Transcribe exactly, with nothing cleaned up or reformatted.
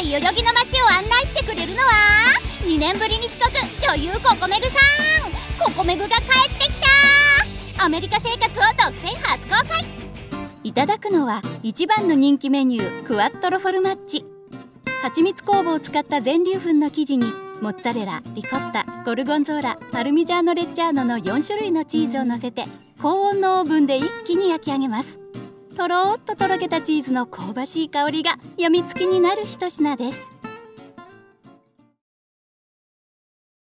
い代々木の街を案内してくれるのはにねんぶりに帰国、女優ココメグさん。ココメグが帰ってきた。アメリカ生活を独占初公開。いただくのは一番の人気メニュー、クワットロフォルマッチ。蜂蜜酵母を使った全粒粉の生地にモッツァレラ、リコッタ、ゴルゴンゾーラ、パルミジャーノレッジャーノのよん種類のチーズを乗せて高温のオーブンで一気に焼き上げます。とろーっととろけたチーズの香ばしい香りがやみつきになる一品です。